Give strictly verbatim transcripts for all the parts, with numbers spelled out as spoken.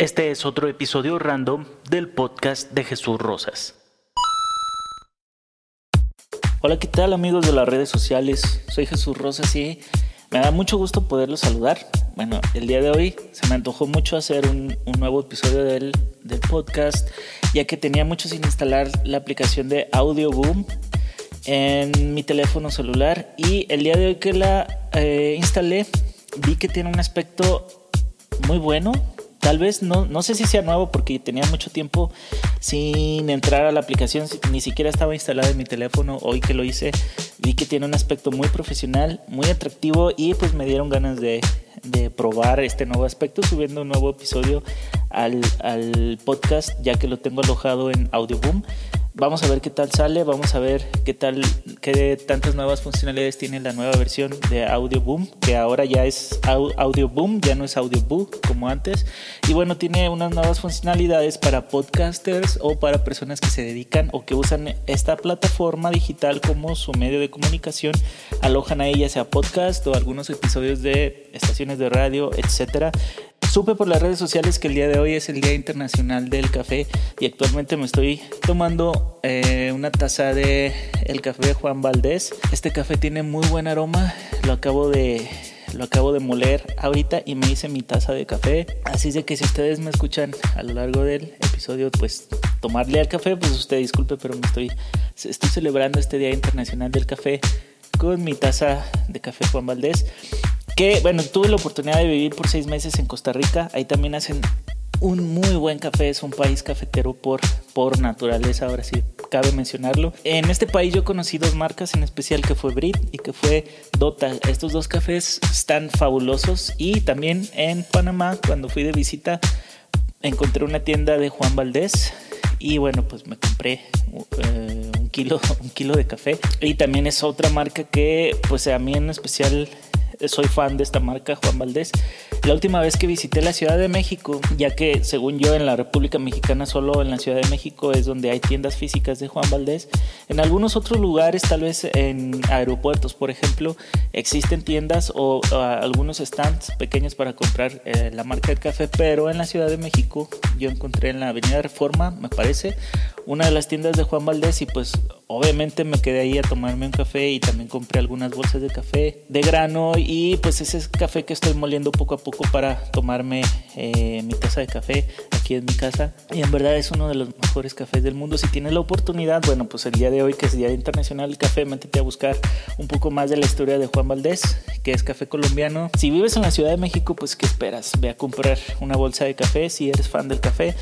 Este es otro episodio random del podcast de Jesús Rosas. Hola, ¿qué tal amigos de las redes sociales? Soy Jesús Rosas y me da mucho gusto poderlos saludar. Bueno, el día de hoy se me antojó mucho hacer un, un nuevo episodio del, del podcast, ya que tenía mucho sin instalar la aplicación de Audioboom en mi teléfono celular, y el día de hoy que la eh, instalé vi que tiene un aspecto muy bueno. Tal vez no, no sé si sea nuevo porque tenía mucho tiempo sin entrar a la aplicación, ni siquiera estaba instalada en mi teléfono. Hoy que lo hice vi que tiene un aspecto muy profesional, muy atractivo, y pues me dieron ganas de, de probar este nuevo aspecto subiendo un nuevo episodio al, al podcast, ya que lo tengo alojado en Audioboom. Vamos a ver qué tal sale, vamos a ver qué tal, qué tantas nuevas funcionalidades tiene la nueva versión de Audioboom, que ahora ya es Audioboom, ya no es Audioboo como antes. Y bueno, tiene unas nuevas funcionalidades para podcasters o para personas que se dedican o que usan esta plataforma digital como su medio de comunicación. Alojan ahí ya sea podcast o algunos episodios de estaciones de radio, etcétera. Supe por las redes sociales que el día de hoy es el Día Internacional del Café, y actualmente me estoy tomando eh, una taza de el café Juan Valdez. Este café tiene muy buen aroma, lo acabo de... Lo acabo de moler ahorita y me hice mi taza de café. Así es de que si ustedes me escuchan a lo largo del episodio, pues tomarle al café, pues usted disculpe, pero me estoy, estoy celebrando este Día Internacional del Café con mi taza de café Juan Valdez. Que bueno, tuve la oportunidad de vivir por seis meses en Costa Rica. Ahí también hacen un muy buen café. Es un país cafetero por, por naturaleza, ahora sí cabe mencionarlo. En este país yo conocí dos marcas en especial, que fue Brit y que fue Dota. Estos dos cafés están fabulosos. Y también en Panamá, cuando fui de visita, encontré una tienda de Juan Valdez. Y bueno, pues me compré eh, un kilo, un kilo de café. Y también es otra marca que pues a mí en especial soy fan de esta marca, Juan Valdez. La última vez que visité la Ciudad de México, ya que según yo en la República Mexicana solo en la Ciudad de México es donde hay tiendas físicas de Juan Valdez. En algunos otros lugares, tal vez en aeropuertos, por ejemplo, existen tiendas o, o algunos stands pequeños para comprar eh, la marca de café, pero en la Ciudad de México yo encontré en la Avenida Reforma, me parece, una de las tiendas de Juan Valdez, y pues obviamente me quedé ahí a tomarme un café y también compré algunas bolsas de café de grano, y pues ese es café que estoy moliendo poco a poco para tomarme eh, mi taza de café aquí en mi casa, y en verdad es uno de los mejores cafés del mundo. Si tienes la oportunidad, bueno, pues el día de hoy que es Día Internacional del Café, métete a buscar un poco más de la historia de Juan Valdez, que es café colombiano. Si vives en la Ciudad de México, pues ¿qué esperas? Ve a comprar una bolsa de café si eres fan del café.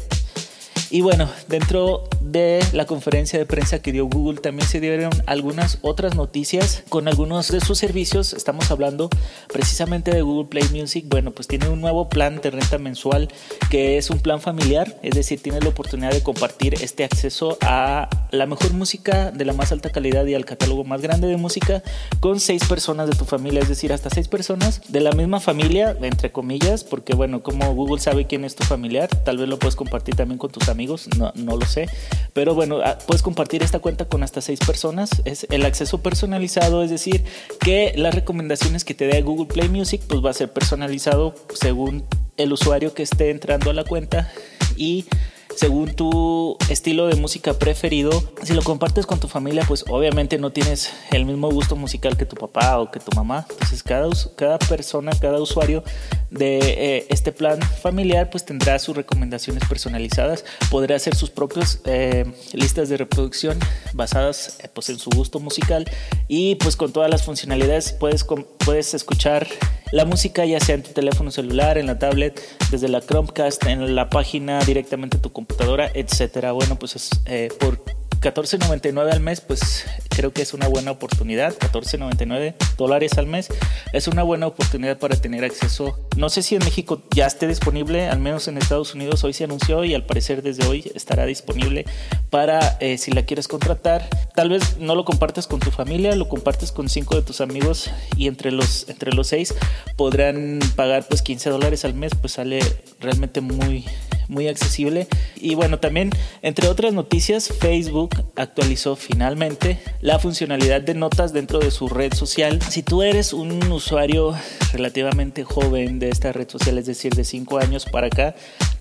Y bueno, dentro de la conferencia de prensa que dio Google también se dieron algunas otras noticias con algunos de sus servicios. Estamos hablando precisamente de Google Play Music. Bueno, pues tiene un nuevo plan de renta mensual que es un plan familiar, es decir, tienes la oportunidad de compartir este acceso a la mejor música de la más alta calidad y al catálogo más grande de música con seis personas de tu familia, es decir, hasta seis personas de la misma familia, entre comillas, porque bueno, como Google sabe quién es tu familiar, tal vez lo puedes compartir también con tus amigos. Amigos, no, no lo sé, pero bueno, puedes compartir esta cuenta con hasta seis personas. Es el acceso personalizado, es decir, que las recomendaciones que te dé Google Play Music pues va a ser personalizado según el usuario que esté entrando a la cuenta y según tu estilo de música preferido. Si lo compartes con tu familia, pues obviamente no tienes el mismo gusto musical que tu papá o que tu mamá. Entonces cada, cada persona, cada usuario de eh, este plan familiar pues tendrá sus recomendaciones personalizadas. Podrá hacer sus propias eh, listas de reproducción basadas eh, pues en su gusto musical, y pues con todas las funcionalidades puedes, puedes escuchar la música ya sea en tu teléfono celular, en la tablet, desde la Chromecast, en la página directamente de tu computadora, etcétera. Bueno, pues es, eh, por catorce noventa y nueve al mes, pues creo que es una buena oportunidad. catorce noventa y nueve dólares al mes es una buena oportunidad para tener acceso. No sé si en México ya esté disponible, al menos en Estados Unidos hoy se anunció y al parecer desde hoy estará disponible para eh, si la quieres contratar. Tal vez no lo compartas con tu familia, lo compartes con cinco de tus amigos, y entre los, entre los seis podrán pagar pues quince dólares al mes, pues sale realmente muy muy accesible. Y bueno, también entre otras noticias, Facebook actualizó finalmente la funcionalidad de notas dentro de su red social. Si tú eres un usuario relativamente joven de esta red social, es decir, de cinco años para acá,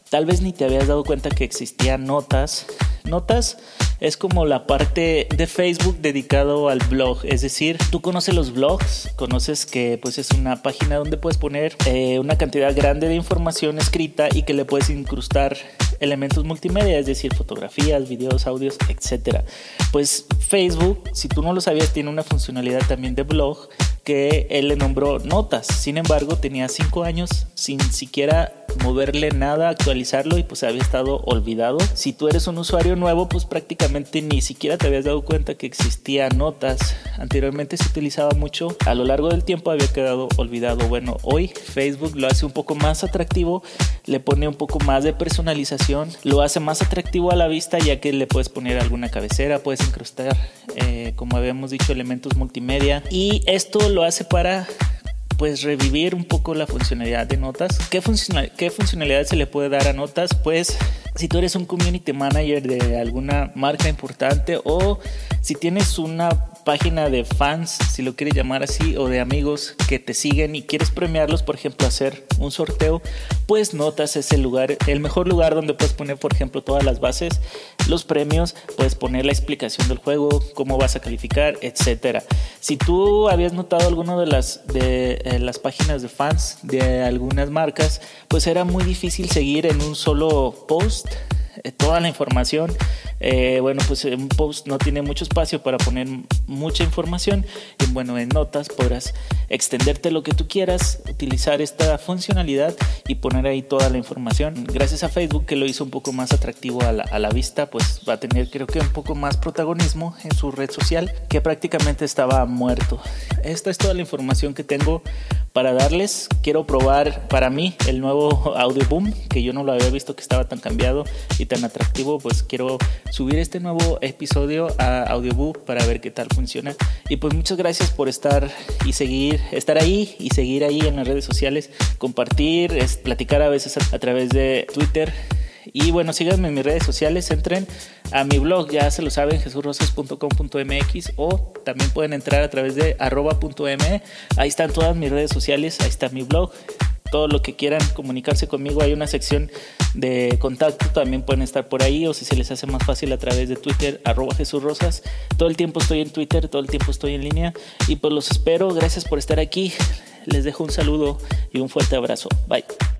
tal vez ni te habías dado cuenta que existían Notas. Notas es como la parte de Facebook dedicado al blog, es decir, tú conoces los blogs, conoces que pues es una página donde puedes poner eh, una cantidad grande de información escrita y que le puedes incrustar elementos multimedia, es decir, fotografías, videos, audios, etcétera. Pues Facebook, si tú no lo sabías, tiene una funcionalidad también de blog que él le nombró Notas. Sin embargo, tenía cinco años sin siquiera moverle nada, actualizarlo, y pues había estado olvidado. Si tú eres un usuario nuevo, pues prácticamente ni siquiera te habías dado cuenta que existía Notas. Anteriormente se utilizaba mucho, a lo largo del tiempo había quedado olvidado. Bueno, hoy Facebook lo hace un poco más atractivo, le pone un poco más de personalización, lo hace más atractivo a la vista, ya que le puedes poner alguna cabecera, puedes incrustar, eh, como habíamos dicho, elementos multimedia, y esto lo hace para pues revivir un poco la funcionalidad de Notas. ¿Qué, funcional, ¿Qué funcionalidad se le puede dar a Notas? Pues si tú eres un community manager de alguna marca importante, o si tienes una página de fans, si lo quieres llamar así, o de amigos que te siguen y quieres premiarlos, por ejemplo, hacer un sorteo, pues Notas es el lugar, el mejor lugar donde puedes poner, por ejemplo, todas las bases, los premios, puedes poner la explicación del juego, cómo vas a calificar, etcétera. Si tú habías notado alguna de las de eh, las páginas de fans de algunas marcas, pues era muy difícil seguir en un solo post eh, toda la información. Eh, bueno, pues un post no tiene mucho espacio para poner mucha información, y bueno, en Notas podrás extenderte lo que tú quieras, utilizar esta funcionalidad y poner ahí toda la información. Gracias a Facebook, que lo hizo un poco más atractivo a la, a la vista, pues va a tener, creo que, un poco más protagonismo en su red social, que prácticamente estaba muerto. Esta es toda la información que tengo para darles. Quiero probar para mí el nuevo Audioboom, que yo no lo había visto que estaba tan cambiado y tan atractivo. Pues quiero subir este nuevo episodio a Audioboom para ver qué tal funciona. Y pues muchas gracias por estar y seguir, estar ahí y seguir ahí en las redes sociales, compartir, es, platicar a veces a, a través de Twitter. Y bueno, síganme en mis redes sociales, entren a mi blog, ya se lo saben, jesus rosas punto com punto m x, o también pueden entrar a través de arroba punto m. Ahí están todas mis redes sociales, ahí está mi blog. Todo lo que quieran comunicarse conmigo, hay una sección de contacto, también pueden estar por ahí, o si se les hace más fácil, a través de Twitter, arroba Jesús Rosas. Todo el tiempo estoy en Twitter, todo el tiempo estoy en línea, y pues los espero. Gracias por estar aquí, les dejo un saludo y un fuerte abrazo. Bye.